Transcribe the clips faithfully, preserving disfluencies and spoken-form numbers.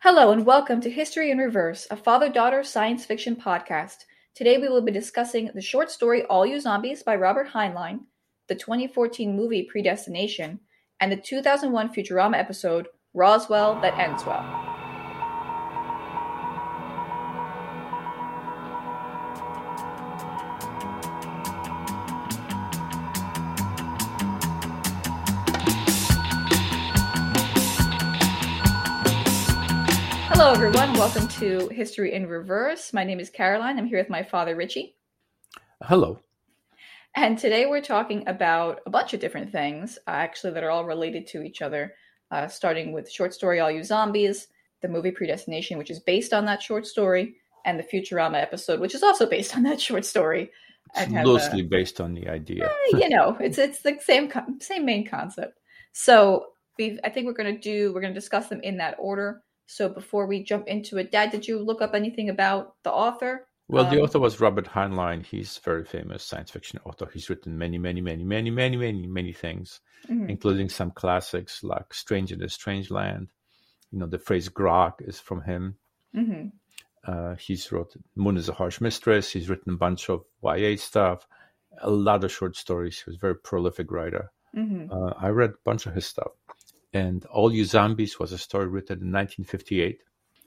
Hello and welcome to History in Reverse, a father-daughter science fiction podcast. Today we will be discussing the short story All You Zombies by Robert Heinlein, the twenty fourteen movie Predestination, and the two thousand one Futurama episode Roswell That Ends Well. Hello everyone, welcome to History in Reverse. My name is Caroline. I'm here with my father, Richie. Hello. And today we're talking about a bunch of different things, uh, actually, that are all related to each other, uh, starting with the short story All You Zombies, the movie Predestination, which is based on that short story, and the Futurama episode, which is also based on that short story. It's loosely a, based on the idea. eh, you know, it's it's the same same main concept. So we I think we're going to do we're going to discuss them in that order. So before we jump into it, Dad, did you look up anything about the author? Well, um, the author was Robert Heinlein. He's a very famous science fiction author. He's written many, many, many, many, many, many, many things, mm-hmm. including some classics like Strange in a Strange Land. You know, the phrase grok is from him. Mm-hmm. Uh, he's wrote Moon is a Harsh Mistress. He's written a bunch of Y A stuff, a lot of short stories. He was a very prolific writer. Mm-hmm. Uh, I read a bunch of his stuff. And All You Zombies was a story written in nineteen fifty-eight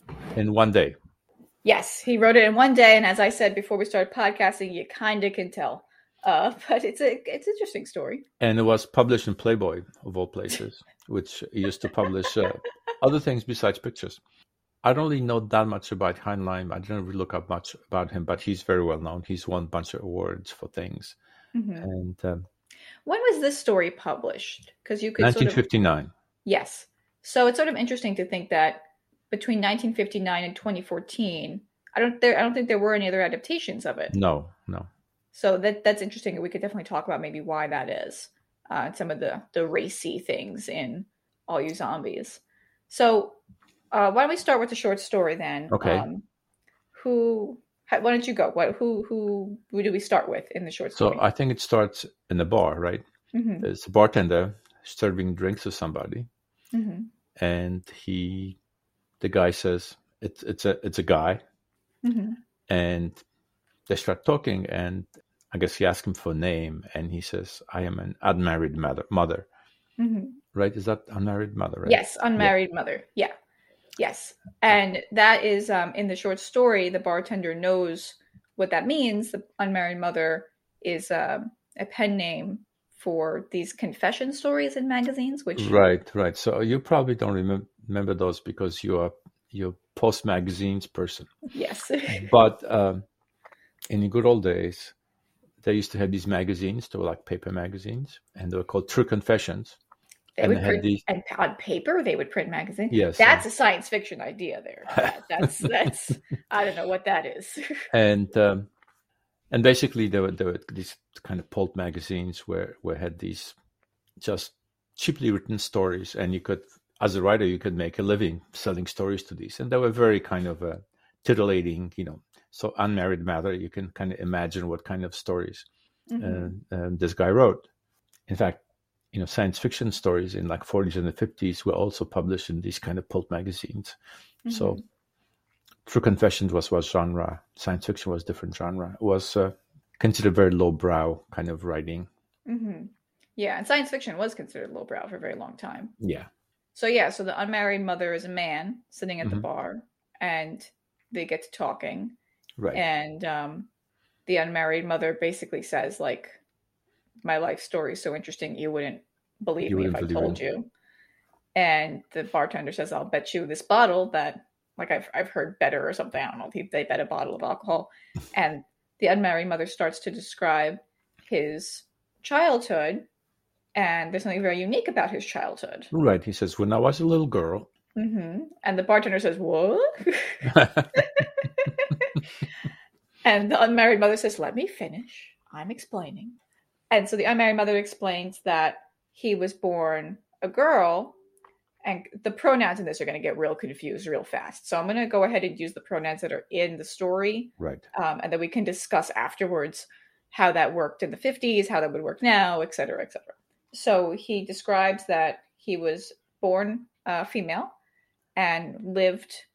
in one day. Yes, he wrote it in one day. And as I said before we started podcasting, you kind of can tell. Uh, but it's a it's an interesting story. And it was published in Playboy, of all places, which used to publish uh, other things besides pictures. I don't really know that much about Heinlein. I didn't really look up much about him, but he's very well known. He's won a bunch of awards for things. Mm-hmm. And um, when was this story published? Because you could nineteen fifty-nine. Sort of... Yes. So it's sort of interesting to think that between nineteen fifty-nine and twenty fourteen, I don't there I don't think there were any other adaptations of it. No, no. So that that's interesting. We could definitely talk about maybe why that is. Uh, some of the the racy things in All You Zombies. So uh, why don't we start with the short story then? Okay. Um, who? Why don't you go? What? Who? Who? Who do we start with in the short story? So I think it starts in a bar, right? Mm-hmm. There's a bartender serving drinks to somebody, mm-hmm. and he, the guy says it's it's a it's a guy, mm-hmm. and they start talking, and I guess he asks him for a name, and he says, "I am an unmarried mother." Mother, mm-hmm. right? Is that unmarried mother? Right? Yes, unmarried yeah. mother. Yeah, yes, and that is um, in the short story. The bartender knows what that means. The unmarried mother is uh, a pen name for these confession stories in magazines, which right, right. So you probably don't remember remember those because you are you're post magazines person. Yes, but um, in the good old days, they used to have these magazines. They were like paper magazines, and they were called True Confessions. They and would they print these... and on paper. They would print magazines. Yes, that's and... a science fiction idea. There, that, that's that's. I don't know what that is. and. Um, And basically, there were, there were these kind of pulp magazines where, where had these just cheaply written stories. And you could, as a writer, you could make a living selling stories to these. And they were very kind of uh, titillating, you know. So unmarried mother, you can kind of imagine what kind of stories mm-hmm. uh, uh, this guy wrote. In fact, you know, science fiction stories in like forties and the fifties were also published in these kind of pulp magazines. Mm-hmm. So True Confessions was was genre. Science fiction was different genre. It was uh, considered very lowbrow kind of writing. Mm-hmm. Yeah, and science fiction was considered lowbrow for a very long time. Yeah. So yeah, so the unmarried mother is a man sitting at mm-hmm. the bar, and they get to talking. Right. And um, the unmarried mother basically says, like, my life story is so interesting, you wouldn't believe you me wouldn't if I told it. you. And the bartender says, I'll bet you this bottle that... Like I've I've heard better or something. I don't know. They bet a bottle of alcohol. And the unmarried mother starts to describe his childhood. And there's something very unique about his childhood. Right. He says, when I was a little girl. Mm-hmm. And the bartender says, what? And the unmarried mother says, let me finish. I'm explaining. And so the unmarried mother explains that he was born a girl. And the pronouns in this are going to get real confused real fast. So I'm going to go ahead and use the pronouns that are in the story. Right. Um, and then we can discuss afterwards how that worked in the fifties, how that would work now, et cetera, et cetera. So he describes that he was born uh, female and lived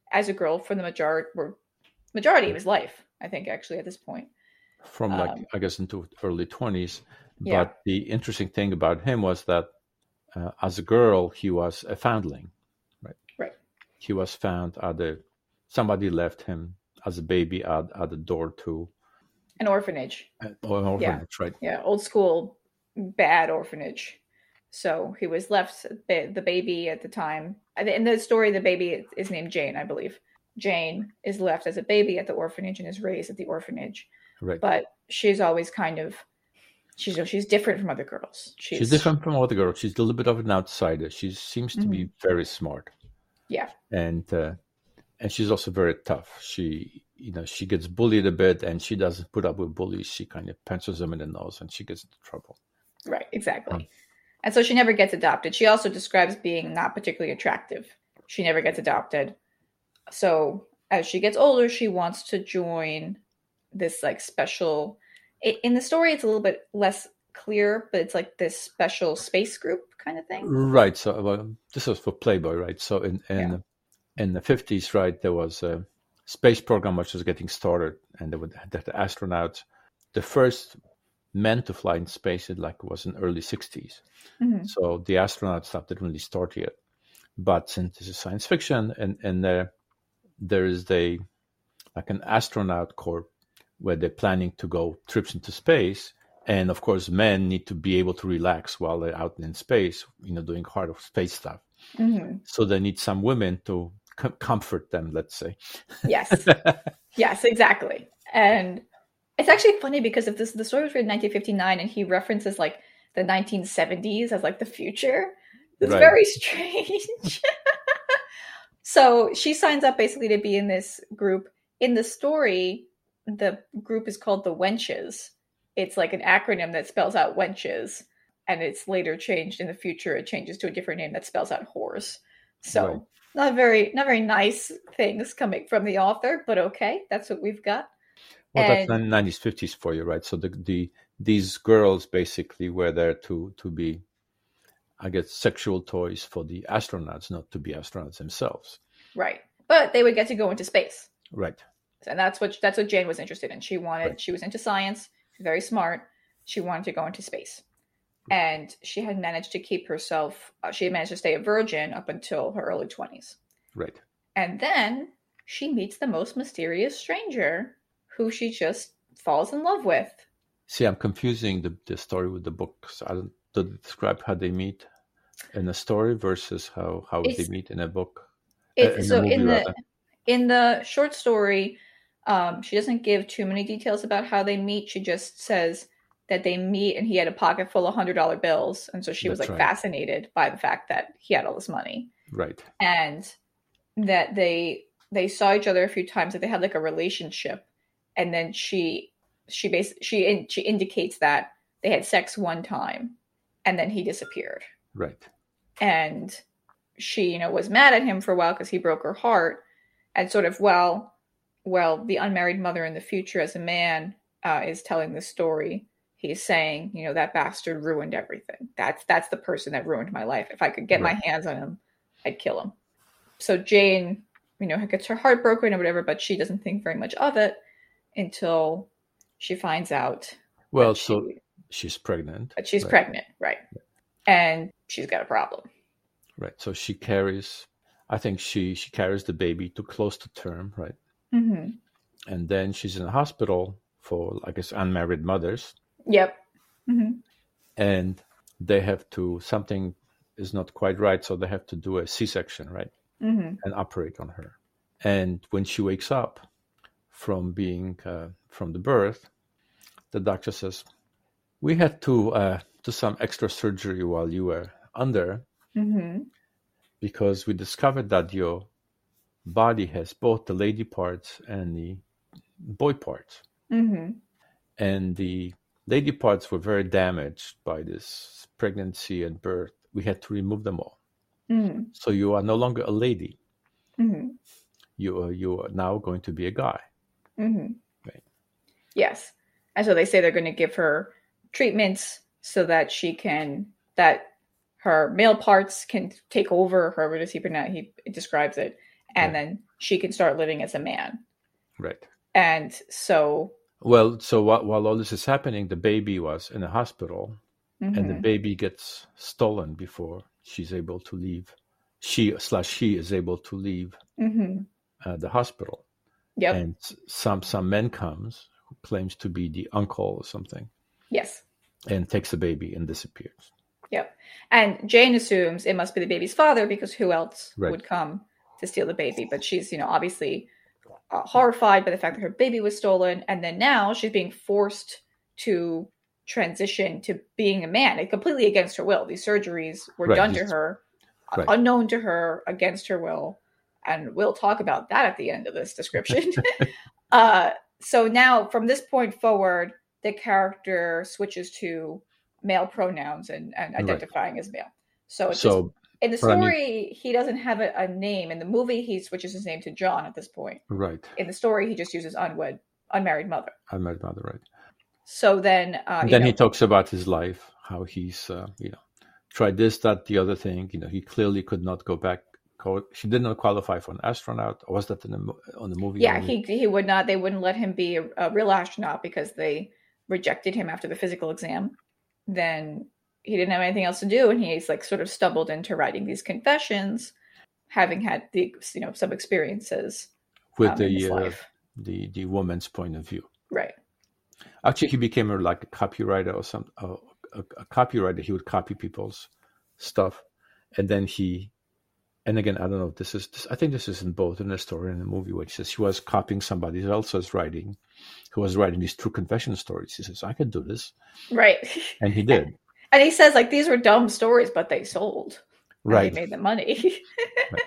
as a girl for the majority, majority of his life, I think, actually, at this point. From like, um, I guess, into early twenties. But yeah. the interesting thing about him was that uh, as a girl, he was a foundling, right? Right. He was found at the, somebody left him as a baby at, at the door to an orphanage. Uh, oh, an orphanage, yeah. right? Yeah, old school, bad orphanage. So he was left, the baby at the time. In the story, the baby is named Jane, I believe. Jane is left as a baby at the orphanage and is raised at the orphanage. Right. But she's always kind of, she's she's different from other girls. She's, she's different from other girls. She's a little bit of an outsider. She seems to mm-hmm. be very smart. Yeah. And uh, and she's also very tough. She, you know, she gets bullied a bit, and she doesn't put up with bullies. She kind of punches them in the nose, and she gets into trouble. Right, exactly. Um, and so she never gets adopted. She also describes being not particularly attractive. She never gets adopted. So as she gets older, she wants to join this like special, in the story, it's a little bit less clear, but it's like this special space group kind of thing. Right. So well, this was for Playboy, right? So in, in, yeah. in the fifties, right, there was a space program which was getting started, and they would the astronauts, the first men to fly in space, it like was in early sixties. Mm-hmm. So the astronaut stuff didn't really start yet. But since this is science fiction, and, and there, there is a like an astronaut corps where they're planning to go trips into space. And of course, men need to be able to relax while they're out in space, you know, doing hard of space stuff. Mm-hmm. So they need some women to com- comfort them, let's say. Yes. Yes, exactly. And it's actually funny because if this the story was written in nineteen fifty-nine and he references like the nineteen seventies as like the future, it's right. very strange. So she signs up basically to be in this group. In the story, the group is called the Wenches. It's like an acronym that spells out wenches, and it's later changed in the future. It changes to a different name that spells out whores. So right. not very, not very nice things coming from the author, but okay, that's what we've got. Well, and, that's nineties, fifties for you, right? So the the these girls basically were there to to be, I guess, sexual toys for the astronauts, not to be astronauts themselves. Right, but they would get to go into space. Right, and that's what that's what Jane was interested in. She wanted, right. she was into science. Very smart. She wanted to go into space. And she had managed to keep herself, uh, she had managed to stay a virgin up until her early twenties. Right. And then she meets the most mysterious stranger who she just falls in love with. See, I'm confusing the, the story with the book. So I don't, don't it describe how they meet in a story versus how, how they meet in a book. It's, uh, in so movie, in the rather. in the short story, Um, she doesn't give too many details about how they meet. She just says that they meet and he had a pocket full of one hundred dollar bills. And so she That's was like right. fascinated by the fact that he had all this money. Right. And that they they saw each other a few times, that they had like a relationship. And then she she basically she in, she indicates that they had sex one time and then he disappeared. Right. And she, you know, was mad at him for a while because he broke her heart, and sort of, well, well, the unmarried mother in the future as a man uh, is telling the story. He's saying, you know, that bastard ruined everything. That's that's the person that ruined my life. If I could get right. my hands on him, I'd kill him. So Jane, you know, gets her heart broken or whatever, but she doesn't think very much of it until she finds out. Well, so she, she's pregnant. That she's right. pregnant, right. And she's got a problem. Right. So she carries, I think she, she carries the baby too close to term, right? Mm-hmm. And then she's in a hospital for, I guess, unmarried mothers. Yep. Mm-hmm. And they have to, something is not quite right, so they have to do a C-section, right? Mm-hmm. And operate on her. And when she wakes up from being, uh, from the birth, the doctor says, we had to uh, do some extra surgery while you were under, mm-hmm. because we discovered that your body has both the lady parts and the boy parts. Mm-hmm. And the lady parts were very damaged by this pregnancy and birth. We had to remove them all. Mm-hmm. So you are no longer a lady. Mm-hmm. You are, you are now going to be a guy. Mm-hmm. Right. Yes. And so they say they're going to give her treatments so that she can, that her male parts can take over, however does he, he describes it. and right. then she can start living as a man. Right. And so... Well, so while, while all this is happening, the baby was in a hospital, mm-hmm. and the baby gets stolen before she's able to leave. She slash she is able to leave mm-hmm. uh, the hospital. Yep. And some some man comes who claims to be the uncle or something. Yes. And takes the baby and disappears. Yep. And Jane assumes it must be the baby's father because who else right. would come to steal the baby? But she's, you know, obviously uh, horrified by the fact that her baby was stolen. And then now she's being forced to transition to being a man, and completely against her will. These surgeries were right. done to her, right. unknown to her, against her will. And we'll talk about that at the end of this description. uh, so now, from this point forward, the character switches to male pronouns and, and identifying right. as male. So, it's so just, in the story, I mean, he doesn't have a, a name. In the movie, he switches his name to John at this point. Right. In the story, he just uses unwed, unmarried mother. Unmarried mother, right. So then... Uh, and then know, he talks about his life, how he's, uh, you know, tried this, that, the other thing. You know, he clearly could not go back. She did not qualify for an astronaut. Or was that in the, on the movie? Yeah, movie? he he would not. They wouldn't let him be a, a real astronaut because they rejected him after the physical exam. Then he didn't have anything else to do, and he's like sort of stumbled into writing these confessions, having had the you know some experiences with um, the uh, the the woman's point of view. Right. Actually, he became a, like a copywriter or some uh, a, a copywriter. He would copy people's stuff, and then he. And again, I don't know if this is, this, I think this is in both in the story and the movie, which says she was copying somebody else's writing, who was writing these true confession stories. He says, I could do this. Right. And he did. And he says, like, these were dumb stories, but they sold. Right. And they made the money. Right.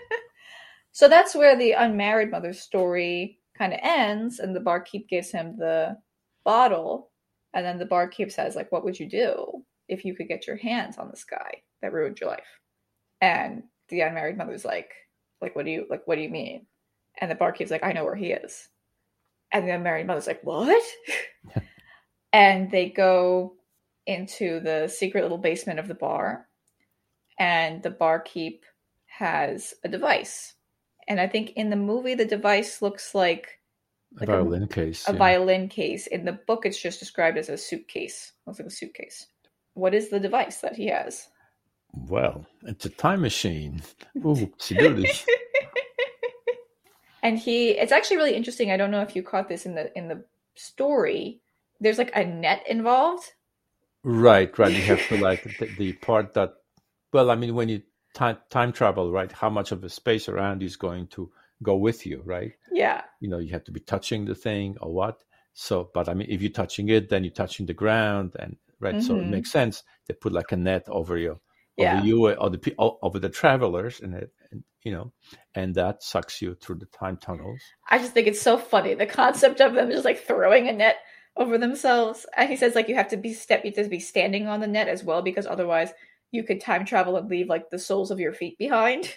So that's where the unmarried mother's story kind of ends. And the barkeep gives him the bottle. And then the barkeep says, like, what would you do if you could get your hands on this guy that ruined your life? And the unmarried mother's like, like, what do you, like, what do you mean? And the barkeep's like, I know where he is. And the unmarried mother's like, what? And they go into the secret little basement of the bar. And the barkeep has a device. And I think in the movie, the device looks like, like a violin a, case. A yeah. violin case. In the book, it's just described as a suitcase. It looks like a suitcase. What is the device that he has? Well, it's a time machine. Ooh, And he, it's actually really interesting. I don't know if you caught this in the in the story. There's like a net involved. Right, right. You have to like the, the part that, well, I mean, when you time time travel, right? How much of the space around is going to go with you, right? Yeah. You know, you have to be touching the thing or what. So, but I mean, if you're touching it, then you're touching the ground, and right. Mm-hmm. So it makes sense. They put like a net over you. Yeah. Over you or the over the travelers, and it, and, you know, and that sucks you through the time tunnels. I just think it's so funny, the concept of them just like throwing a net over themselves. And he says like you have to be step, you have to be standing on the net as well, because otherwise you could time travel and leave like the soles of your feet behind.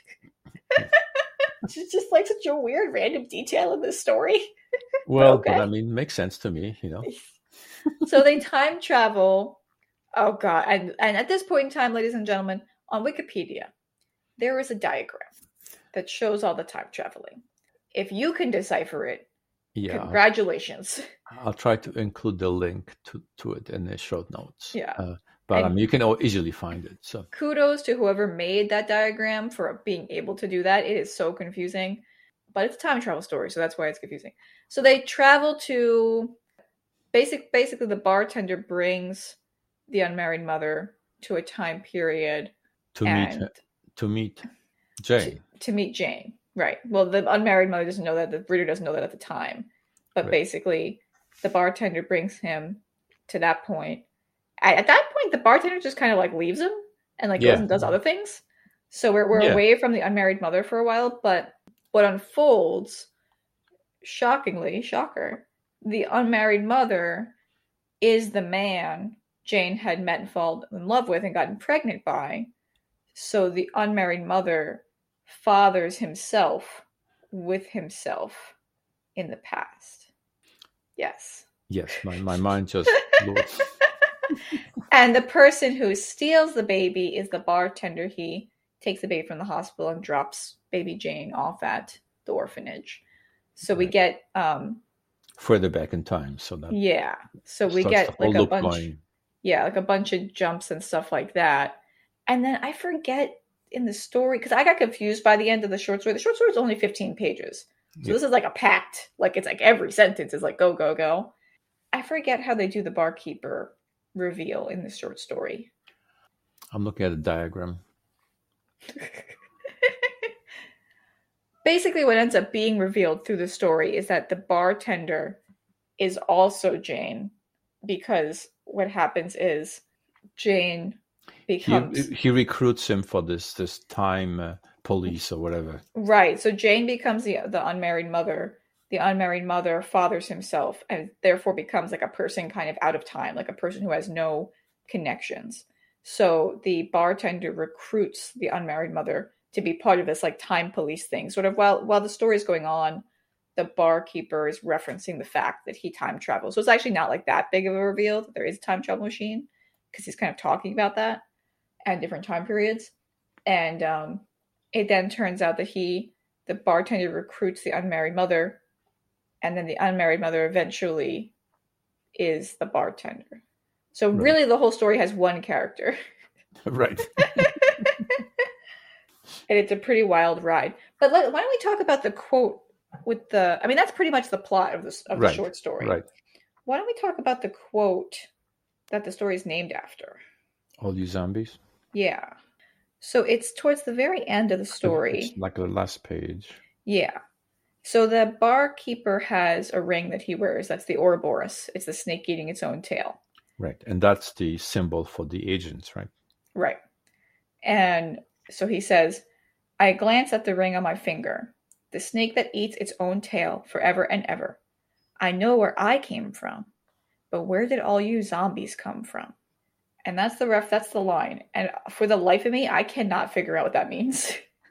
It's just like such a weird random detail in this story. Well, but, okay. But I mean, it makes sense to me, you know. So they time travel. Oh, God. And, and at this point in time, ladies and gentlemen, on Wikipedia, there is a diagram that shows all the time traveling. If you can decipher it, yeah, congratulations. I'll, I'll try to include the link to, to it in the show notes. Yeah. Uh, but and I mean, you can easily find it. So kudos to whoever made that diagram for being able to do that. It is so confusing. But it's a time travel story, so that's why it's confusing. So they travel to... Basic, basically, the bartender brings... the unmarried mother to a time period to meet to meet Jane. To, to meet Jane, right? Well, the unmarried mother doesn't know that. The reader doesn't know that at the time, but right. Basically, the bartender brings him to that point. At, at that point, the bartender just kind of like leaves him and like yeah. goes and does other things. So we're we're yeah. away from the unmarried mother for a while. But what unfolds, shockingly, shocker, the unmarried mother is the man Jane had met and fallen in love with and gotten pregnant by. So the unmarried mother fathers himself with himself in the past. Yes. Yes, my, my mind just blew. And the person who steals the baby is the bartender. He takes the baby from the hospital and drops baby Jane off at the orphanage. So we get um, further back in time, so that yeah. So we get like a bunch, going. yeah, like a bunch of jumps and stuff like that. And then I forget in the story because I got confused by the end of the short story. The short story is only fifteen pages, so yeah. This is like a pact. Like it's like every sentence is like go go go. I forget how they do the barkeeper reveal in the short story. I'm looking at a diagram. Basically, what ends up being revealed through the story is that the bartender is also Jane, because what happens is Jane becomes... He, he recruits him for this this time uh, police or whatever. Right. So Jane becomes the, the unmarried mother. The unmarried mother fathers himself and therefore becomes like a person kind of out of time, like a person who has no connections. So the bartender recruits the unmarried mother to be part of this like time police thing. Sort of while while the story is going on, the barkeeper is referencing the fact that he time travels. So it's actually not like that big of a reveal that there is a time travel machine, because he's kind of talking about that at different time periods. And um, it then turns out that he, the bartender, recruits the unmarried mother, and then the unmarried mother eventually is the bartender. So right. Really the whole story has one character. Right. And it's a pretty wild ride. But let, why don't we talk about the quote with the... I mean, that's pretty much the plot of, this, of right. the short story. Right. Why don't we talk about the quote that the story is named after? All You Zombies? Yeah. So it's towards the very end of the story. It's like the last page. Yeah. So the barkeeper has a ring that he wears. That's the Ouroboros. It's the snake eating its own tail. Right. And that's the symbol for the agents, right? Right. And so he says, I glance at the ring on my finger, the snake that eats its own tail forever and ever. I know where I came from, but where did all you zombies come from? And that's the ref, that's the line. And for the life of me, I cannot figure out what that means.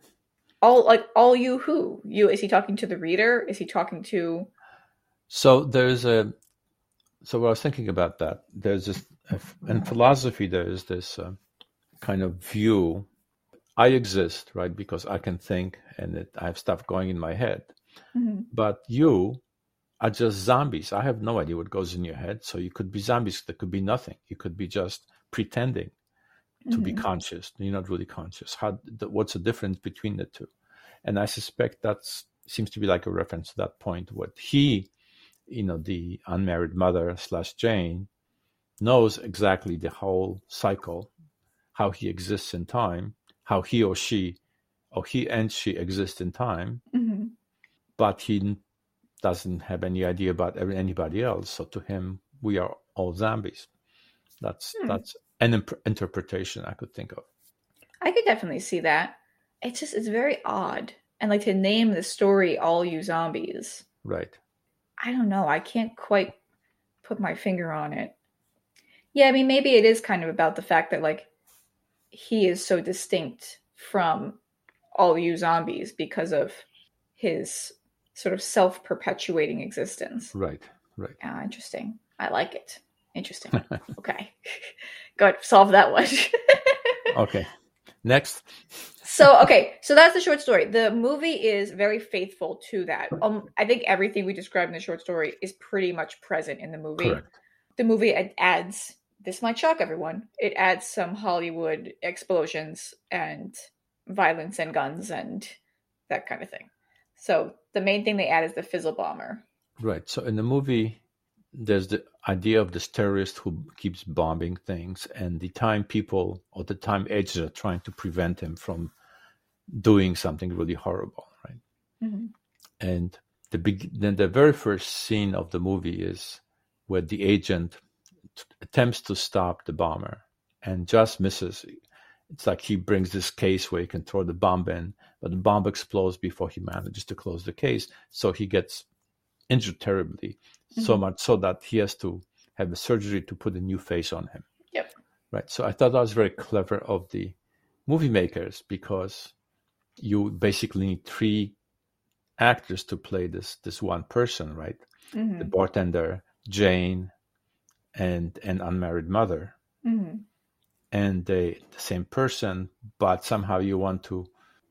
all like all you who? You is he talking to the reader? Is he talking to... So there's a so when I was thinking about that, there's this in philosophy there's this uh, kind of view. I exist, right, because I can think and it, I have stuff going in my head. Mm-hmm. But you are just zombies. I have no idea what goes in your head. So you could be zombies. There could be nothing. You could be just pretending to mm-hmm. be conscious. You're not really conscious. How? The, what's the difference between the two? And I suspect that seems to be like a reference to that point. What he, you know, the unmarried mother slash Jane, knows exactly the whole cycle, how he exists in time, how he or she, or he and she exist in time, mm-hmm. but he doesn't have any idea about anybody else. So to him, we are all zombies. That's hmm. that's an imp- interpretation I could think of. I could definitely see that. It's just, it's very odd. And like to name the story All You Zombies. Right. I don't know. I can't quite put my finger on it. Yeah, I mean, maybe it is kind of about the fact that like he is so distinct from all you zombies because of his sort of self-perpetuating existence. Right, right. Ah, interesting. I like it. Interesting. Okay. Good. Solve that one. Okay. Next. So, okay. So that's the short story. The movie is very faithful to that. Um, I think everything we described in the short story is pretty much present in the movie. Correct. The movie adds... This might shock everyone. It adds some Hollywood explosions and violence and guns and that kind of thing. So the main thing they add is the fizzle bomber. Right. So in the movie, there's the idea of this terrorist who keeps bombing things, and the time people or the time agents are trying to prevent him from doing something really horrible, right? Mm-hmm. And the big, then the very first scene of the movie is where the agent attempts to stop the bomber and just misses. It's like he brings this case where he can throw the bomb in, but the bomb explodes before he manages to close the case. So he gets injured terribly, mm-hmm. so much so that he has to have a surgery to put a new face on him. Yep. Right. So I thought that was very clever of the movie makers, because you basically need three actors to play this this one person, right? Mm-hmm. The bartender, Jane, and an unmarried mother, mm-hmm. and they the same person, but somehow you want to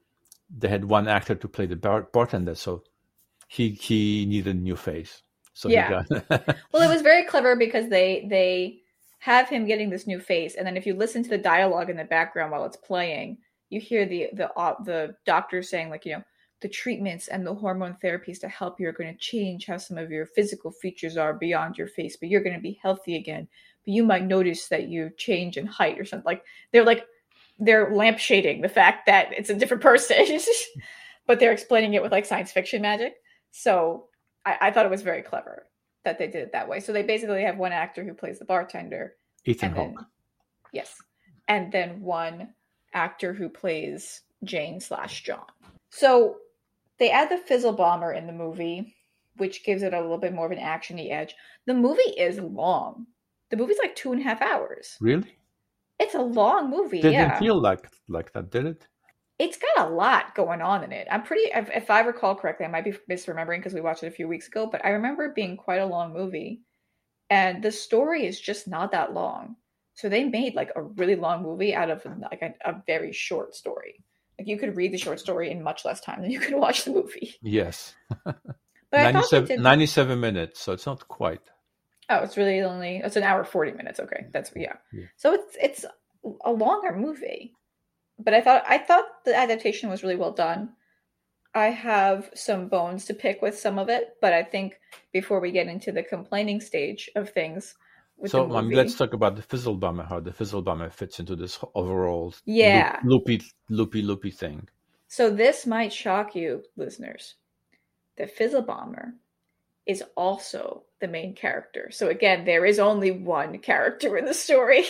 they had one actor to play the bar- bartender, so he he needed a new face. So yeah. he got well, it was very clever because they they have him getting this new face, and then if you listen to the dialogue in the background while it's playing, you hear the the uh, the doctor saying, like, you know, the treatments and the hormone therapies to help you are going to change how some of your physical features are beyond your face, but you're going to be healthy again. But you might notice that you change in height or something. Like they're like they're lampshading the fact that it's a different person, but they're explaining it with like science fiction magic. So I, I thought it was very clever that they did it that way. So they basically have one actor who plays the bartender, Ethan Hawke. Then, yes, and then one actor who plays Jane slash John. So they add the Fizzle Bomber in the movie, which gives it a little bit more of an action-y edge. The movie is long. The movie's like two and a half hours. Really? It's a long movie. Didn't yeah. feel like like that, did it? It's got a lot going on in it. I'm pretty, if, if I recall correctly, I might be misremembering because we watched it a few weeks ago, but I remember it being quite a long movie. And the story is just not that long. So they made like a really long movie out of like a, a very short story. Like you could read the short story in much less time than you could watch the movie. Yes. But ninety-seven, I did... ninety-seven minutes, so it's not quite. Oh, it's really only, it's an hour, forty minutes. Okay. That's, yeah. yeah. So it's, it's a longer movie. But I thought I thought the adaptation was really well done. I have some bones to pick with some of it, but I think before we get into the complaining stage of things, with so the movie, um, let's talk about the Fizzle Bomber. How the Fizzle Bomber fits into this overall yeah loop, loopy, loopy, loopy thing. So this might shock you, listeners. The Fizzle Bomber is also the main character. So again, there is only one character in the story.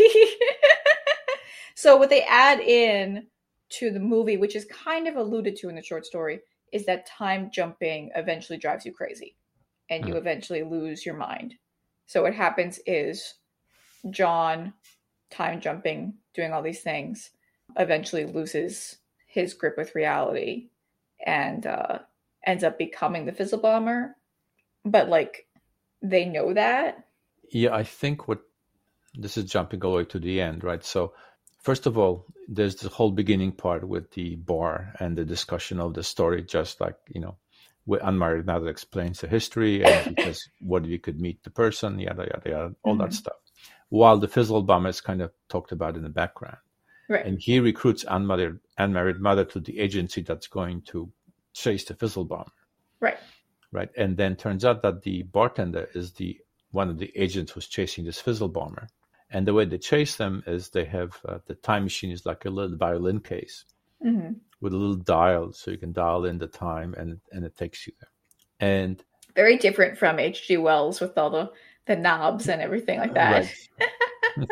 So what they add in to the movie, which is kind of alluded to in the short story, is that time jumping eventually drives you crazy and you mm. eventually lose your mind. So what happens is John, time jumping, doing all these things, eventually loses his grip with reality and uh, ends up becoming the Fizzle Bomber. But like, they know that. Yeah, I think what this is jumping all the way to the end, right? So first of all, there's the whole beginning part with the bar and the discussion of the story, just like, you know, where Unmarried Mother explains the history and because what we could meet the person, yada, yada, yada, all mm-hmm. that stuff. While the Fizzle Bomber is kind of talked about in the background. Right. And he recruits Unmarried, Unmarried Mother to the agency that's going to chase the Fizzle Bomber. Right. Right. And then turns out that the bartender is the one of the agents who's chasing this Fizzle Bomber. And the way they chase them is they have uh, the time machine is like a little violin case mm-hmm. with a little dial, so you can dial in the time, and and it takes you there. And very different from H G Wells with all the, the knobs and everything like that. Right.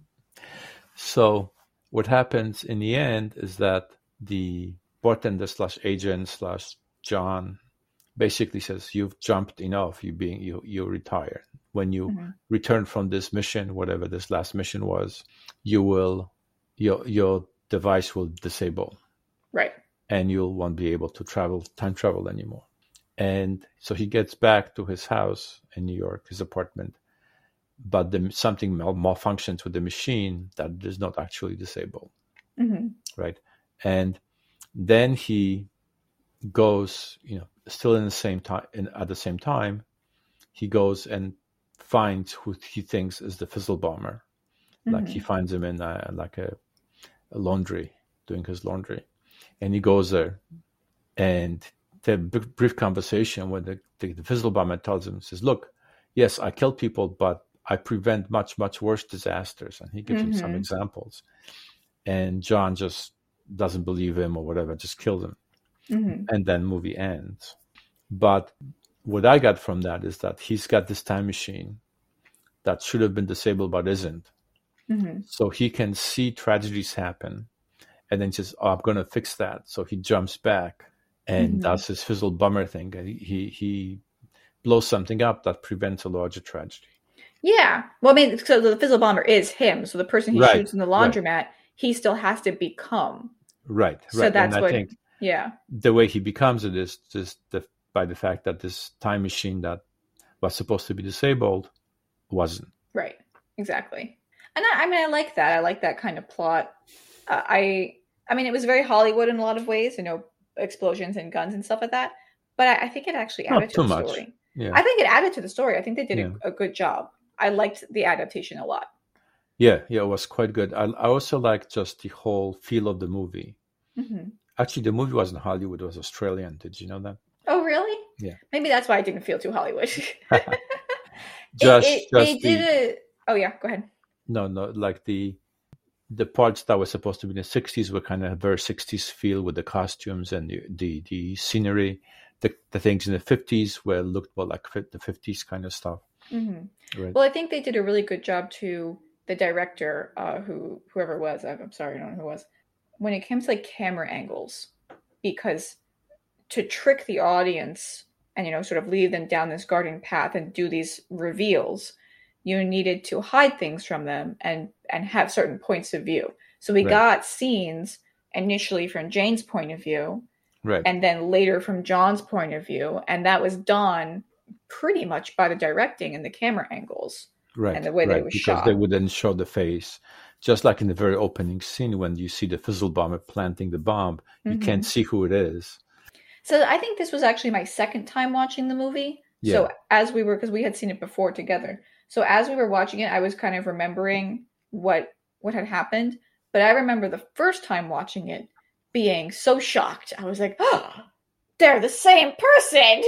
So what happens in the end is that the bartender slash agent slash John basically says, "You've jumped enough. You being you you retired. When you mm-hmm. return from this mission, whatever this last mission was, you will your your device will disable, right, and you won't be able to travel time travel anymore." And so he gets back to his house in New York, his apartment, but the, something mal- malfunctions with the machine that is not actually disabled, mm-hmm. right? And then he goes, you know, still in the same time, in, at the same time, he goes and finds who he thinks is the Fizzle Bomber. Mm-hmm. Like he finds him in a, like a, a laundry, doing his laundry. And he goes there and they have a brief conversation where the, the, the Fizzle Bomber tells him, says, "Look, yes, I kill people, but I prevent much, much worse disasters." And he gives mm-hmm. him some examples. And John just doesn't believe him or whatever, just kills him. Mm-hmm. And then movie ends. But what I got from that is that he's got this time machine that should have been disabled but isn't. Mm-hmm. So he can see tragedies happen and then says, "Oh, I'm going to fix that." So he jumps back and mm-hmm. does his Fizzle Bomber thing. And he, he, he blows something up that prevents a larger tragedy. Yeah. Well, I mean, so the Fizzle Bomber is him. So the person he right. shoots in the laundromat, right. he still has to become. Right. So right. that's and what, I think yeah. the way he becomes it is just the, by the fact that this time machine that was supposed to be disabled wasn't. Right. Exactly. And I, I mean, I like that. I like that kind of plot. Uh, I, I mean, it was very Hollywood in a lot of ways. You know, explosions and guns and stuff like that. But I, I think it actually added Not to too the much. story. Yeah. I think it added to the story. I think they did Yeah. a, a good job. I liked the adaptation a lot. Yeah, yeah, it was quite good. I, I also liked just the whole feel of the movie. Mm-hmm. Actually, the movie wasn't Hollywood; it was Australian. Did you know that? Oh, really? Yeah. Maybe that's why I didn't feel too Hollywood. just, it, it, just they the, did a. Oh yeah, go ahead. No, no, like the the parts that were supposed to be in the sixties were kind of a very sixties feel with the costumes and the the, the scenery. The the things in the fifties were looked more like the fifties kind of stuff. Mm-hmm. Right. Well, I think they did a really good job too. The director, uh, who whoever it was, I'm sorry, I don't know who it was, when it comes to like camera angles, because to trick the audience and, you know, sort of lead them down this garden path and do these reveals, you needed to hide things from them and and have certain points of view. So we right. got scenes initially from Jane's point of view, right, and then later from John's point of view, and that was done pretty much by the directing and the camera angles. Right, and the way right, that it was because shot. They wouldn't show the face. Just like in the very opening scene when you see the fizzle bomber planting the bomb, you mm-hmm. can't see who it is. So I think this was actually my second time watching the movie. Yeah. So as we were, because we had seen it before together. So as we were watching it, I was kind of remembering what what had happened. But I remember the first time watching it being so shocked. I was like, oh, they're the same person.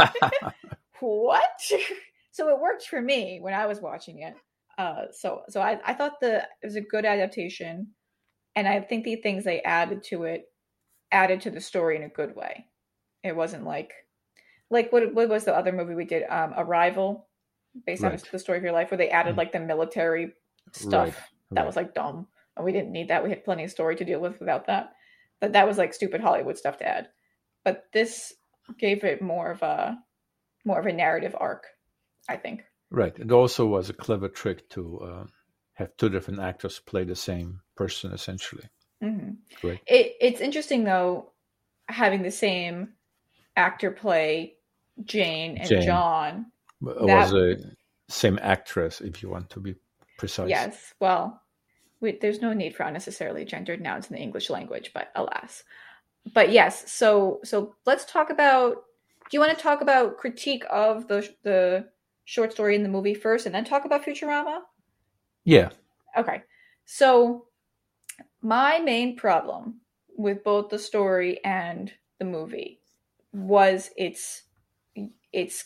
What? So it worked for me when I was watching it. Uh, so so I, I thought the it was a good adaptation, and I think the things they added to it added to the story in a good way. It wasn't like like what what was the other movie we did? Um, Arrival, based right. on the story of your life, where they added like the military stuff right. that right. was like dumb, and we didn't need that. We had plenty of story to deal with without that. But that was like stupid Hollywood stuff to add. But this gave it more of a more of a narrative arc, I think. Right. It also was a clever trick to uh, have two different actors play the same person, essentially. Mm-hmm. Right. It, it's interesting, though, having the same actor play Jane and Jane. John. It that, was a same actress, if you want to be precise. Yes. Well, we, there's no need for unnecessarily gendered nouns in the English language, but alas. But yes, so so let's talk about. Do you want to talk about critique of the the short story in the movie first, and then talk about Futurama? Yeah. Okay. So my main problem with both the story and the movie was its its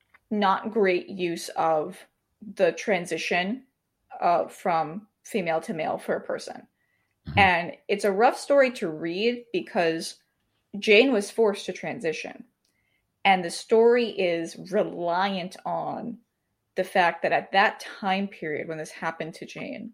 not great use of the transition uh, from female to male for a person. Mm-hmm. And it's a rough story to read because Jane was forced to transition. And the story is reliant on the fact that at that time period when this happened to Jane,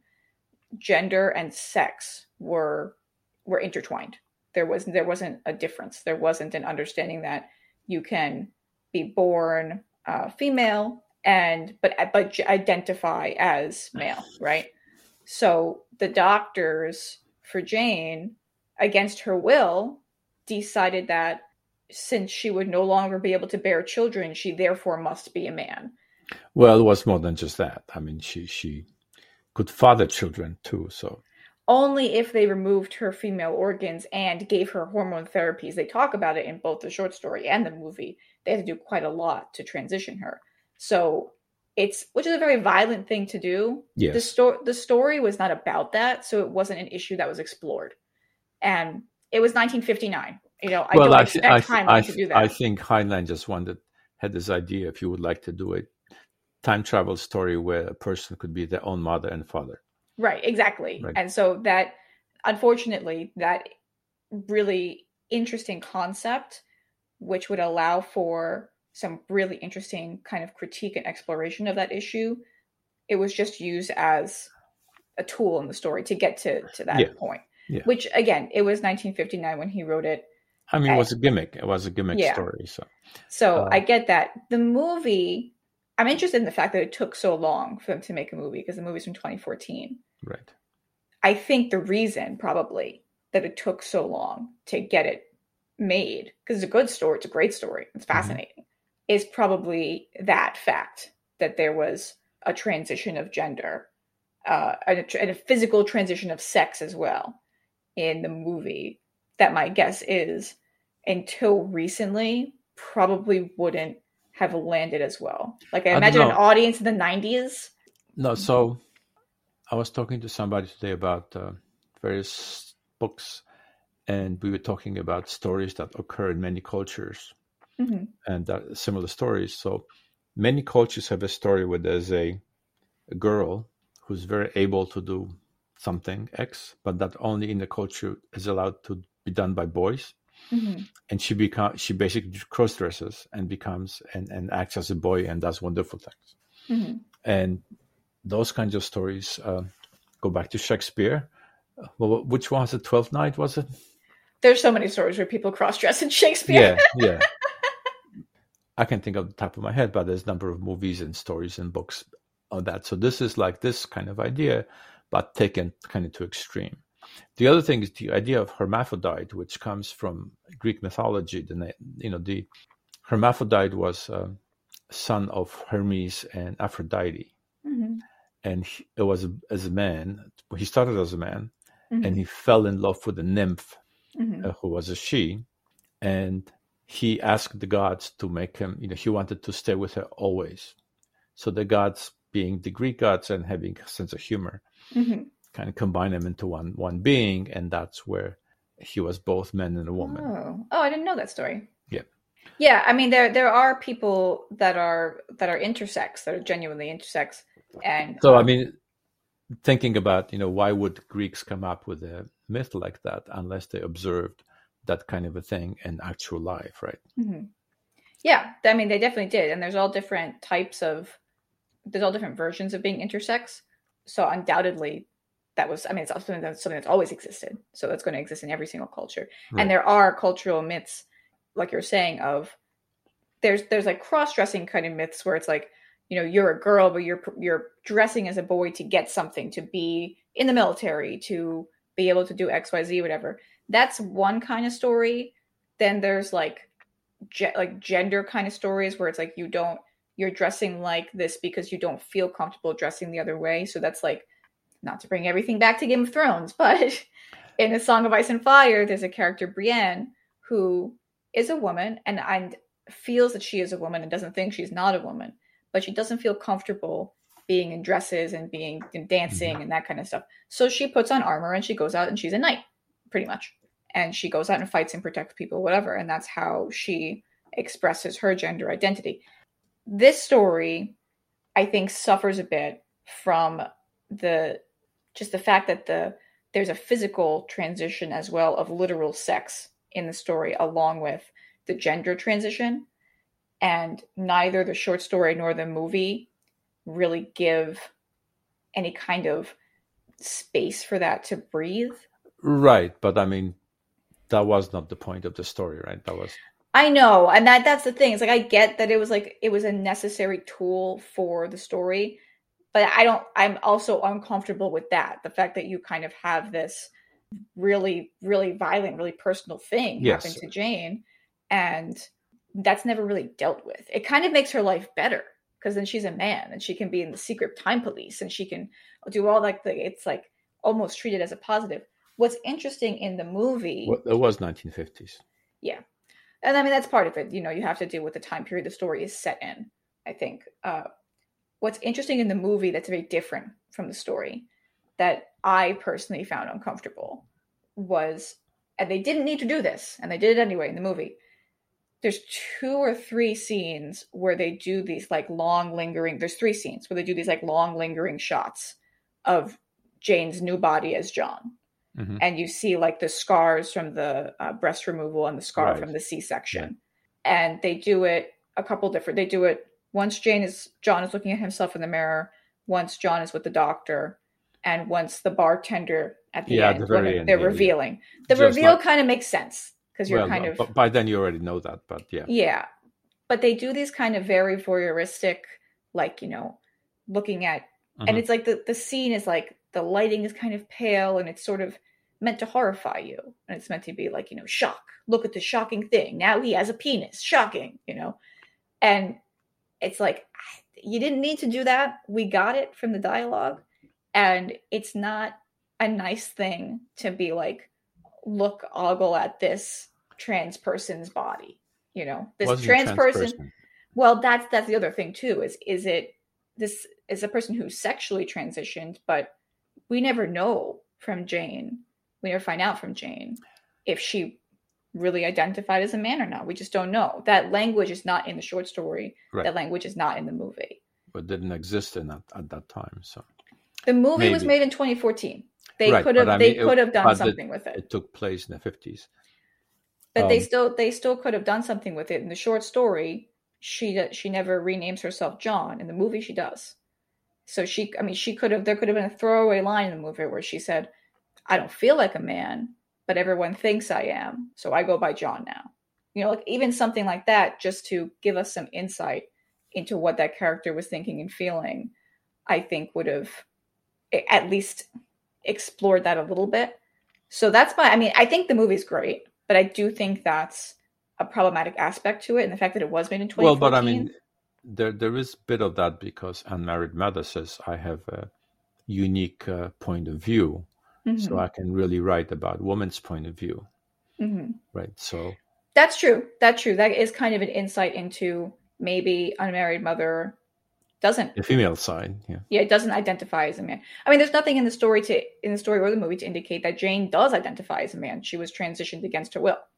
gender and sex were were intertwined. There was there wasn't a difference. There wasn't an understanding that you can be born uh, female and but but identify as male, right? So the doctors for Jane, against her will, decided that since she would no longer be able to bear children, she therefore must be a man. Well, it was more than just that. I mean, she she could father children too, so. Only if they removed her female organs and gave her hormone therapies. They talk about it in both the short story and the movie. They had to do quite a lot to transition her. So it's, which is a very violent thing to do. Yes. The, sto- the story was not about that, so it wasn't an issue that was explored. And it was nineteen fifty-nine. You know, I well, don't I expect th- Heinlein I th- to do that. I think Heinlein just wanted, had this idea, if you would like to do a time travel story where a person could be their own mother and father. Right, exactly. Right. And so that, unfortunately, that really interesting concept, which would allow for some really interesting kind of critique and exploration of that issue, it was just used as a tool in the story to get to, to that yeah. point. Yeah. Which, again, it was nineteen fifty-nine when he wrote it. I mean, it was a gimmick. It was a gimmick yeah. story. So, so uh, I get that. The movie, I'm interested in the fact that it took so long for them to make a movie because the movie's from twenty fourteen. Right. I think the reason probably that it took so long to get it made, because it's a good story, it's a great story, it's fascinating, mm-hmm. is probably that fact that there was a transition of gender, uh, and, a, and a physical transition of sex as well in the movie. That my guess is until recently probably wouldn't have landed as well. Like I, I imagine an audience in the nineties. No, so I was talking to somebody today about uh, various books, and we were talking about stories that occur in many cultures, mm-hmm. and uh, similar stories. So many cultures have a story where there's a, a girl who's very able to do something X, but that only in the culture is allowed to be done by boys. Mm-hmm. And she become she basically cross dresses and becomes and, and acts as a boy and does wonderful things. Mm-hmm. And those kinds of stories uh, go back to Shakespeare. Well, which one was it? Twelfth Night, was it? There's so many stories where people cross dress in Shakespeare. Yeah, yeah. I can think of the top of my head, but there's a number of movies and stories and books on that. So this is like this kind of idea, but taken kind of to extreme. The other thing is the idea of hermaphrodite, which comes from Greek mythology. The you know the hermaphrodite was a son of Hermes and Aphrodite, mm-hmm. and he, it was a, as a man. He started as a man, mm-hmm. and he fell in love with a nymph, mm-hmm. uh, who was a she, and he asked the gods to make him. You know, he wanted to stay with her always. So the gods, being the Greek gods and having a sense of humor. Mm-hmm. kind of combine them into one one being, and that's where he was both man and a woman. Oh, oh, I didn't know that story. Yeah, yeah. I mean, there there are people that are that are intersex, that are genuinely intersex, and so um, I mean, thinking about you know why would Greeks come up with a myth like that unless they observed that kind of a thing in actual life, right? Mm-hmm. Yeah, I mean, they definitely did, and there's all different types of there's all different versions of being intersex. So undoubtedly. That was, I mean, it's something that's, something that's always existed. So it's going to exist in every single culture. Right. And there are cultural myths, like you're saying, of there's there's like cross-dressing kind of myths where it's like, you know, you're a girl, but you're you're dressing as a boy to get something, to be in the military, to be able to do X, Y, Z, whatever. That's one kind of story. Then there's like ge- like gender kind of stories where it's like you don't, you're dressing like this because you don't feel comfortable dressing the other way. So that's like, not to bring everything back to Game of Thrones, but in A Song of Ice and Fire, there's a character, Brienne, who is a woman and, and feels that she is a woman and doesn't think she's not a woman, but she doesn't feel comfortable being in dresses and being in dancing mm-hmm. and that kind of stuff. So she puts on armor and she goes out and she's a knight, pretty much. And she goes out and fights and protects people, whatever. And that's how she expresses her gender identity. This story, I think, suffers a bit from the just the fact that the there's a physical transition as well of literal sex in the story, along with the gender transition. And neither the short story nor the movie really give any kind of space for that to breathe. Right. But I mean, that was not the point of the story, right? That was... I know. And that that's the thing. It's like, I get that it was like, it was a necessary tool for the story. But I don't, I'm also uncomfortable with that. The fact that you kind of have this really, really violent, really personal thing yes. happen to Jane. And that's never really dealt with. It kind of makes her life better because then she's a man and she can be in the secret time police and she can do all like the, it's like almost treated as a positive. What's interesting in the movie. Well, it was nineteen fifties. Yeah. And I mean, that's part of it. You know, you have to deal with the time period the story is set in, I think. Uh, What's interesting in the movie that's very different from the story that I personally found uncomfortable was, and they didn't need to do this, and they did it anyway in the movie. There's two or three scenes where they do these like long lingering, there's three scenes where they do these like long lingering shots of Jane's new body as John. Mm-hmm. And you see like the scars from the uh, breast removal and the scar right. from the C-section. Yeah. And they do it a couple different, they do it once Jane is, John is looking at himself in the mirror, once John is with the doctor, and once the bartender at the yeah, end, the very when end, they're yeah, revealing. The Just reveal like, kind of makes sense because you're well, kind no, of... But by then you already know that, but yeah. Yeah. But they do these kind of very voyeuristic, like, you know, looking at... Mm-hmm. And it's like the, the scene is like, the lighting is kind of pale and it's sort of meant to horrify you. And it's meant to be like, you know, shock. Look at the shocking thing. Now he has a penis. Shocking, you know. And it's like, you didn't need to do that. We got it from the dialogue. And it's not a nice thing to be like, look, ogle at this trans person's body. You know, this Wasn't trans, trans person, person. Well, that's that's the other thing too. Is is it this is a person who's sexually transitioned, but we never know from Jane. We never find out from Jane if she really identified as a man or not. We just don't know. That language is not in the short story. Right. That language is not in the movie. But didn't exist in that, at that time. So the movie Maybe. was made in twenty fourteen. They right, could have I mean, they could have done something it, with it. It took place in the fifties. But um, they still they still could have done something with it. In the short story, she she never renames herself John. In the movie, she does. So she, I mean, she could have. There could have been a throwaway line in the movie where she said, "I don't feel like a man, but everyone thinks I am, so I go by John now." You know, like even something like that, just to give us some insight into what that character was thinking and feeling, I think would have at least explored that a little bit. So that's my. I mean, I think the movie's great, but I do think that's a problematic aspect to it, and the fact that it was made in twenty fourteen. Well, but I mean, there there is a bit of that because Unmarried Mother says I have a unique uh, point of view, mm-hmm. so I can really write about woman's point of view, mm-hmm. right? So that's true. That's true. That is kind of an insight into maybe Unmarried Mother doesn't the female side, yeah, yeah, it doesn't identify as a man. I mean, there's nothing in the story to in the story or the movie to indicate that Jane does identify as a man. She was transitioned against her will.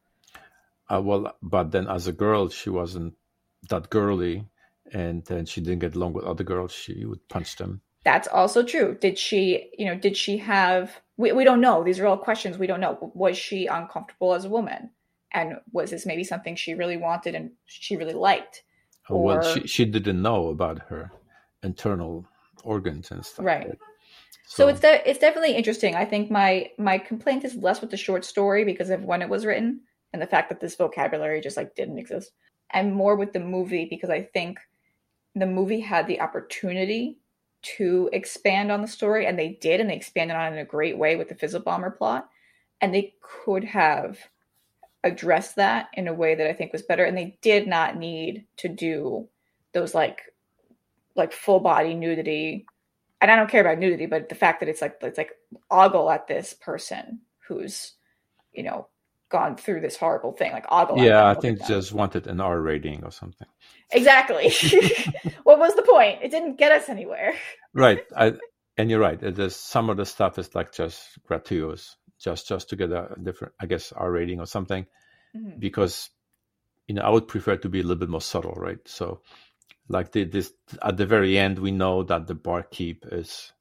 Uh, well, but then as a girl, she wasn't that girly, and then she didn't get along with other girls. She would punch them. That's also true. Did she, you know, did she have, we, we don't know. These are all questions we don't know. Was she uncomfortable as a woman? And was this maybe something she really wanted and she really liked? Or... Well, she, she didn't know about her internal organs and stuff. Right. right? So, so it's de- it's definitely interesting. I think my my complaint is less with the short story because of when it was written and the fact that this vocabulary just like didn't exist, and more with the movie because I think the movie had the opportunity to expand on the story, and they did, and they expanded on it in a great way with the Fizzle Bomber plot, and they could have addressed that in a way that I think was better, and they did not need to do those like like full body nudity. And I don't care about nudity, but the fact that it's like it's like ogle at this person who's, you know, gone through this horrible thing, like ogle. Yeah, I think just wanted an R rating or something. Exactly. What was the point? It didn't get us anywhere. Right. I, and you're right. It is, some of the stuff is like just gratuitous, just just to get a different, I guess, R rating or something. Mm-hmm. Because, you know, I would prefer to be a little bit more subtle, right? So, like the, this at the very end, we know that the barkeep is